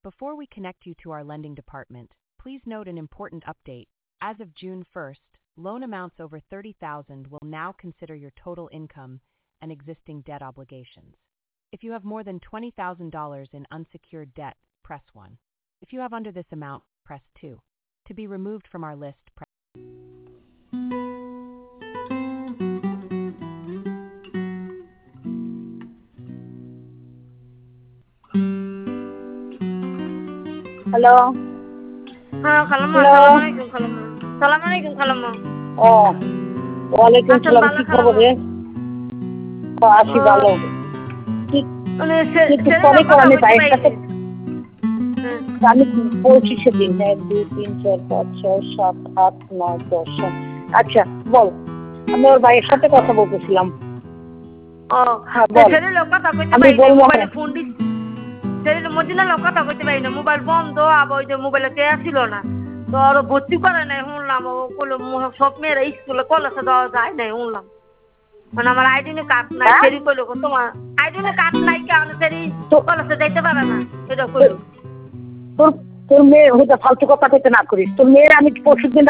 Before we connect you to our lending department, please note an important update. As of June 1st, loan amounts over $30,000 will now consider your total income and existing debt obligations. If you have more than $20,000 in unsecured debt, press 1. If you have under this amount, press 2. To be removed from our list, press hello হ্যাঁ খালাম্মা, hello সালাম আলাইকুম খালাম্মা। সালাম আলাইকুম খালাম্মা। ও ওয়ালাইকুম আছেন সালাম, ভালো কি খবর খালাম্মা? রে? আছি ও, ভালো। মানে কিন্তু ছেলের ফোনে কথা আমি বলতে ভাইয়ের সাথে পারিনি। হ্যাঁ। আমি বলছি সেদিন 1 2 3 4 5 6 7 8 9 10। আচ্ছা বল, আমি ওর ভাইয়ের সাথে কথা বলতেছিলাম। ও হ্যাঁ বল। ছেলের কথা কইতে আমি পারিনি, বলবো মোবাইলে হ্যাঁ। ফোন দিস। ছেলের মদিনার কথা কইতে পারিনি, মোবাইল বন্ধ, আবার ওই যে মোবাইলে কে ছিল না, তো আর ভর্তি করে নাই শুনলাম। ও বললো সব মেয়েরা স্কুলে কলেজে দেওয়া যায় নাই শুনলাম। মানে আমার আইডিনে কার্ড নাই, হ্যাঁ? সেরি কইলো তোমার আইডিনে কার্ড নাই কারণে সেরি তো কলেজে যাইতে পারে না, এটা কইলো। তোর তোর মেয়ে হয়তো ফালতু কথা কইতে না করিস। তোর মেয়ের আমি পরশুদিন